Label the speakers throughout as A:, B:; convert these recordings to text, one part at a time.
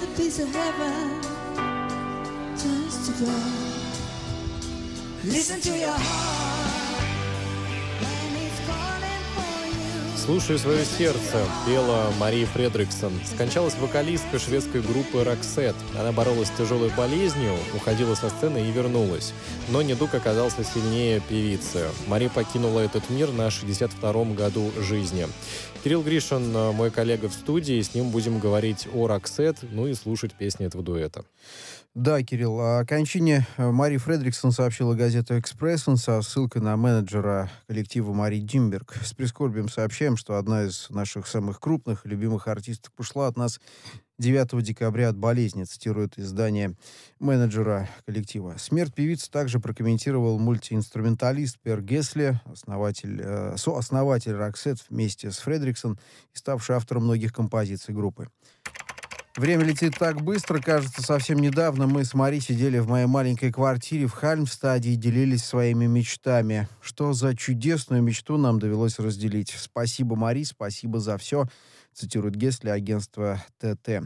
A: piece of heaven turns to gold. Listen to your heart when it's calling for you.
B: «Слушаю свое сердце» пела Мари Фредриксон. Скончалась вокалистка шведской группы Roxette. Она боролась с тяжелой болезнью, уходила со сцены и вернулась. Но недуг оказался сильнее певицы. Мари покинула этот мир на 62-м году жизни. Кирилл Гришин, мой коллега в студии, с ним будем говорить о Roxette, ну и слушать песни этого дуэта.
C: Да, Кирилл, о кончине Мари Фредриксон сообщила газета «Экспрессен» со ссылкой на менеджера коллектива Мари Димберг. С прискорбием сообщаем, что одна из наших самых крупных и любимых артисток ушла от нас 9 декабря от болезни, цитирует издание менеджера коллектива. Смерть певицы также прокомментировал мультиинструменталист Пер Гесле, сооснователь Roxette вместе с Фредриксон и ставший автором многих композиций группы. Время летит так быстро, кажется, совсем недавно мы с Мари сидели в моей маленькой квартире в Хальмстаде и делились своими мечтами. Что за чудесную мечту нам довелось разделить. Спасибо, Мари, спасибо за все, цитирует Гесли агентство ТТ.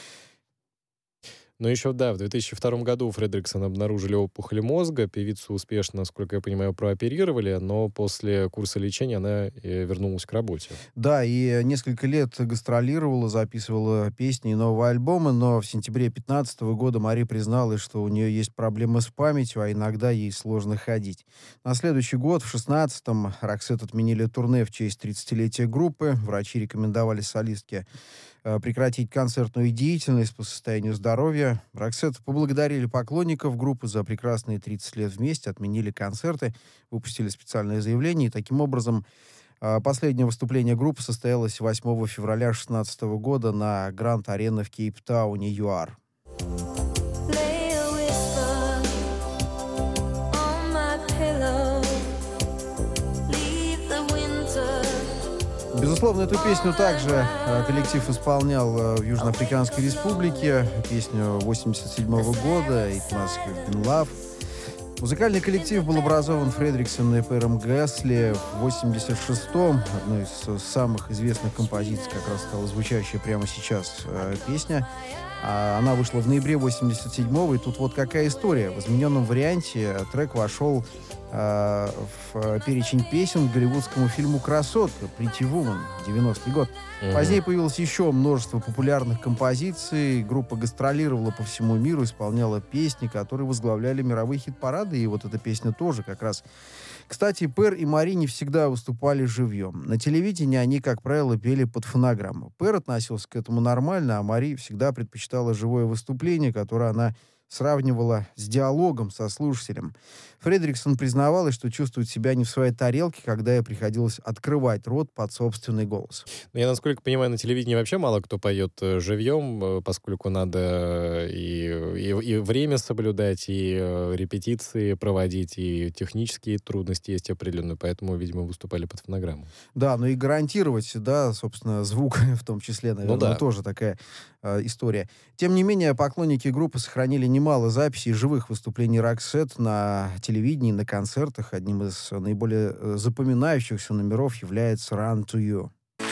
B: Но еще, да, в 2002 году у Фредриксон обнаружили опухоль мозга. Певицу успешно, насколько я понимаю, прооперировали, но после курса лечения она вернулась к работе.
C: Да, и несколько лет гастролировала, записывала песни и новые альбомы, но в сентябре 2015 года Мари призналась, что у нее есть проблемы с памятью, а иногда ей сложно ходить. На следующий год, в 2016-м, Roxette отменили турне в честь 30-летия группы. Врачи рекомендовали солистке прекратить концертную деятельность по состоянию здоровья. Roxette поблагодарили поклонников группы за прекрасные 30 лет вместе, отменили концерты, выпустили специальное заявление. И таким образом последнее выступление группы состоялось 8 февраля 2016 года на Гранд-арене в Кейптауне, ЮАР. Безусловно, эту песню также коллектив исполнял в Южноафриканской Республике. Песню 1987 года «It Must Have Been Love». Музыкальный коллектив был образован Фредриксон и Пером Гесли в 1986-м. Одной из самых известных композиций как раз стала звучащая прямо сейчас песня. Она вышла в ноябре 1987-го, и тут вот какая история. В измененном варианте трек вошел в перечень песен к голливудскому фильму «Красотка» Pretty Woman, 90-й год. Позднее появилось еще множество популярных композиций. Группа гастролировала по всему миру, исполняла песни, которые возглавляли мировые хит-парады, и вот эта песня тоже как раз. Кстати, Пер и Мари не всегда выступали живьем. На телевидении они, как правило, пели под фонограмму. Пер относился к этому нормально, а Мари всегда предпочитала живое выступление, которое она сравнивала с диалогом со слушателем. Фредриксон признавалась, что чувствует себя не в своей тарелке, когда ей приходилось открывать рот под собственный голос.
B: Я, насколько понимаю, на телевидении вообще мало кто поет живьем, поскольку надо и время соблюдать, и репетиции проводить, и технические трудности есть определенные, поэтому, видимо, выступали под фонограмму.
C: Да, но и гарантировать, да, собственно, звук в том числе, наверное, тоже такая история. Тем не менее, поклонники группы сохранили немало записей живых выступлений Roxette на телевидении, на концертах. Одним из наиболее запоминающихся номеров является «Run to You».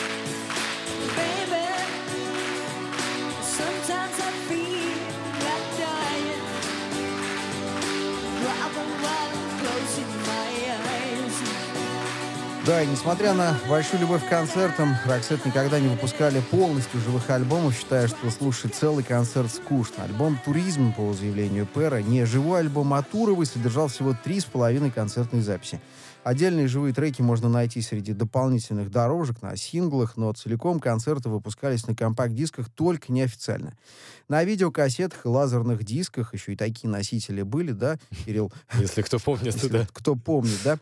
C: Да, и несмотря на большую любовь к концертам, Roxette никогда не выпускали полностью живых альбомов, считая, что слушать целый концерт скучно. Альбом «Туризм», по заявлению Пера, не живой альбом, а туровый, содержал всего 3,5 концертные записи. Отдельные живые треки можно найти среди дополнительных дорожек на синглах, но целиком концерты выпускались на компакт-дисках только неофициально. На видеокассетах и лазерных дисках еще и такие носители были, да, Кирилл?
B: Если кто помнит, да.
C: Кто помнит, да.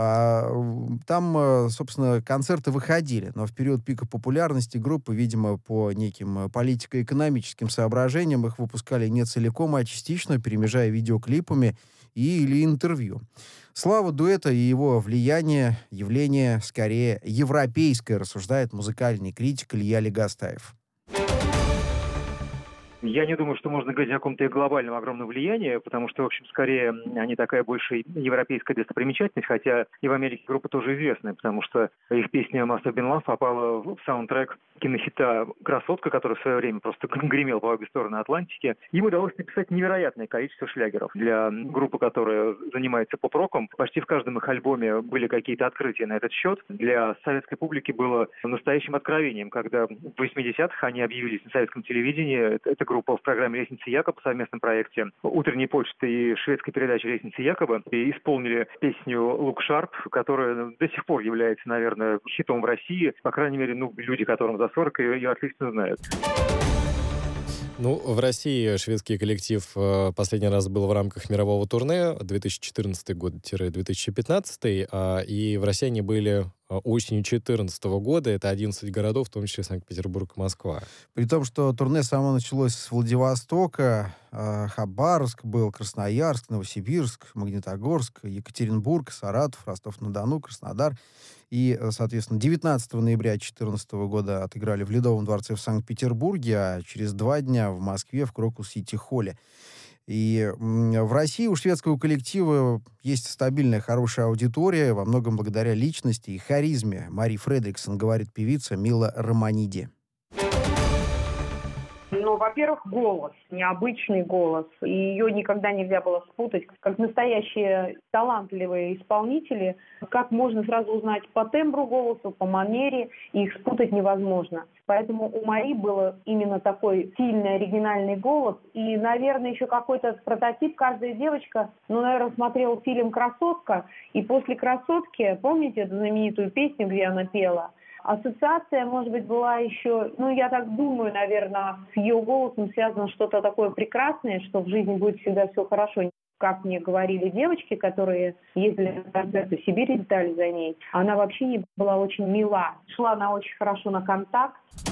C: Там, собственно, концерты выходили, но в период пика популярности группы, видимо, по неким политико-экономическим соображениям, их выпускали не целиком, а частично, перемежая видеоклипами или интервью. Слава дуэта и его влияние — явление скорее европейское, рассуждает музыкальный критик Илья Легостаев.
D: Я не думаю, что можно говорить о каком-то глобальном огромном влиянии, потому что, в общем, скорее они такая больше европейская достопримечательность, хотя и в Америке группа тоже известная, потому что их песня «Must Have Been Love» попала в саундтрек кинохита «Красотка», который в свое время просто гремел по обе стороны Атлантики. Им удалось написать невероятное количество шлягеров. Для группы, которая занимается поп-роком, почти в каждом их альбоме были какие-то открытия на этот счет. Для советской публики было настоящим откровением, когда в 80-х они объявились на советском телевидении. Эта группа в программе «Лестница Якоба», в совместном проекте «Утренней почты» и шведской передачи «Лестница Якоба» и исполнили песню «Look Sharp», которая до сих пор является, наверное, хитом в России. По крайней мере, люди, которым за 40, ее отлично знают.
B: Ну, в России шведский коллектив последний раз был в рамках мирового турне 2014 год-2015, и в России они были осенью 2014 года. Это 11 городов, в том числе Санкт-Петербург и Москва.
C: При том, что турне само началось с Владивостока, Хабаровск был, Красноярск, Новосибирск, Магнитогорск, Екатеринбург, Саратов, Ростов-на-Дону, Краснодар. И, соответственно, 19 ноября 2014 года отыграли в Ледовом дворце в Санкт-Петербурге, а через 2 дня в Москве в Крокус-Сити-холле. И в России у шведского коллектива есть стабильная, хорошая аудитория, во многом благодаря личности и харизме Мари Фредриксон, говорит певица Мила Романиди.
E: Ну, во-первых, голос, необычный голос. И ее никогда нельзя было спутать. Как настоящие талантливые исполнители, как можно сразу узнать по тембру голоса, по манере, и их спутать невозможно. Поэтому у Мари был именно такой сильный, оригинальный голос. И, наверное, еще какой-то прототип. Каждая девочка, наверное, смотрела фильм «Красотка». И после «Красотки», помните эту знаменитую песню, где она пела? Ассоциация, может быть, была еще, я так думаю, наверное, с ее голосом связано что-то такое прекрасное, что в жизни будет всегда все хорошо. Как мне говорили девочки, которые ездили на концерты в Сибирь, летали за ней, она вообще не была очень мила. Шла она очень хорошо на контакт.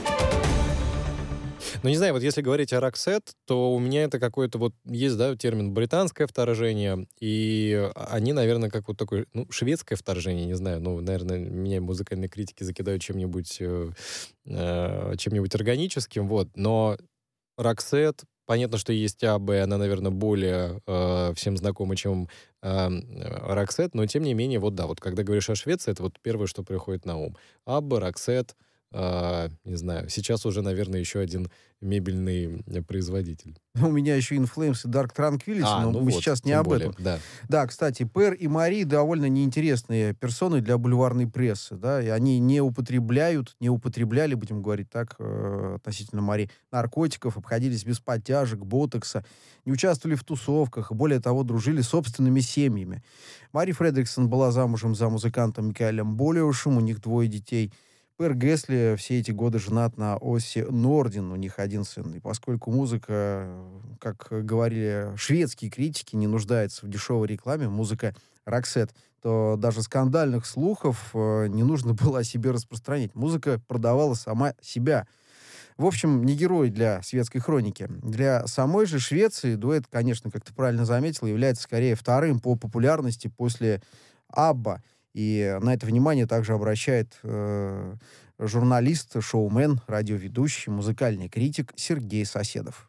B: Ну, не знаю, вот если говорить о Roxette, то у меня это какой-то есть, термин «британское вторжение», и они, наверное, как такое, шведское вторжение, не знаю, наверное, меня музыкальные критики закидают чем-нибудь органическим, но Roxette, понятно, что есть Абба, и она, наверное, более всем знакома, чем Roxette, но, тем не менее, когда говоришь о Швеции, это первое, что приходит на ум. Абба, Roxette, не знаю, сейчас уже, наверное, еще один мебельный производитель.
C: У меня еще In Flames и Dark Tranquillity, но мы сейчас не об этом. Да, кстати, Пэр и Мари довольно неинтересные персоны для бульварной прессы, да, и они не употребляли, будем говорить так, относительно Мари, наркотиков, обходились без подтяжек, ботокса, не участвовали в тусовках, более того, дружили с собственными семьями. Мари Фредриксон была замужем за музыкантом Микаэлем Болиушем, у них 2 детей. Пэр Гэсли все эти годы женат на Осси Нордин, у них 1 сын. И поскольку музыка, как говорили шведские критики, не нуждается в дешевой рекламе, музыка Roxette, то даже скандальных слухов не нужно было о себе распространять. Музыка продавала сама себя. В общем, не герой для светской хроники. Для самой же Швеции дуэт, конечно, как ты правильно заметил, является скорее 2-м по популярности после Абба. И на это внимание также обращает журналист, шоумен, радиоведущий, музыкальный критик Сергей Соседов.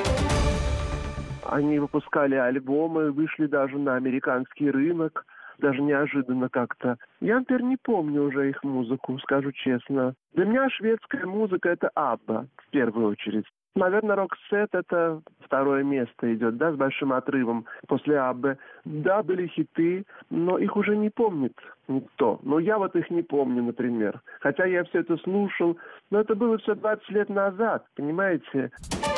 F: Они выпускали альбомы, вышли даже на американский рынок, даже неожиданно как-то. Я теперь не помню уже их музыку, скажу честно. Для меня шведская музыка — это Абба, в первую очередь. Наверное, Roxette — это 2-е место идет, с большим отрывом после Аббы. Да, были хиты, но их уже не помнит никто. Я их не помню, например. Хотя я все это слушал, но это было все 20 лет назад, понимаете?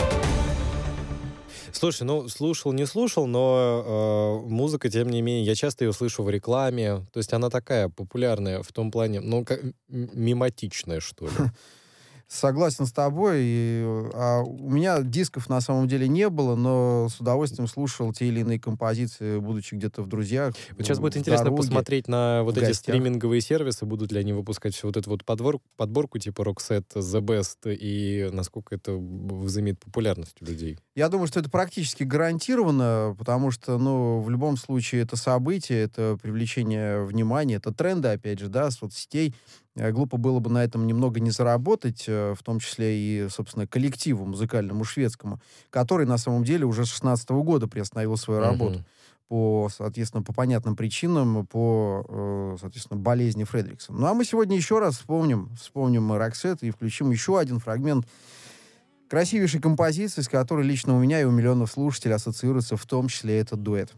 B: Слушай, слушал, не слушал, но музыка, тем не менее, я часто ее слышу в рекламе. То есть она такая популярная в том плане, мематичная, что ли.
C: Согласен с тобой. У меня дисков на самом деле не было, но с удовольствием слушал те или иные композиции, будучи где-то в друзьях.
B: Сейчас будет интересно посмотреть на эти стриминговые сервисы, будут ли они выпускать всю эту подборку типа Roxette The Best, и насколько это возымеет популярность у людей.
C: Я думаю, что это практически гарантированно, потому что, в любом случае, это событие, это привлечение внимания, это тренды, опять же, соцсетей. Глупо было бы на этом немного не заработать, в том числе и, собственно, коллективу музыкальному шведскому, который на самом деле уже с 16 года приостановил свою работу соответственно, по понятным причинам, соответственно, болезни Фредриксона. Ну, а мы сегодня еще раз вспомним Roxette и включим еще один фрагмент красивейшей композиции, с которой лично у меня и у миллионов слушателей ассоциируется в том числе этот дуэт.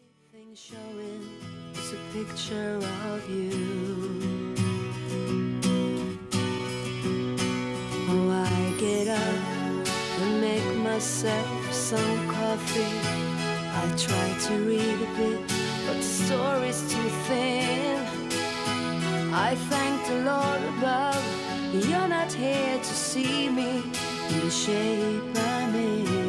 A: I try to read a bit, but the story's too thin. I thank the Lord above, you're not here to see me in the shape I'm in.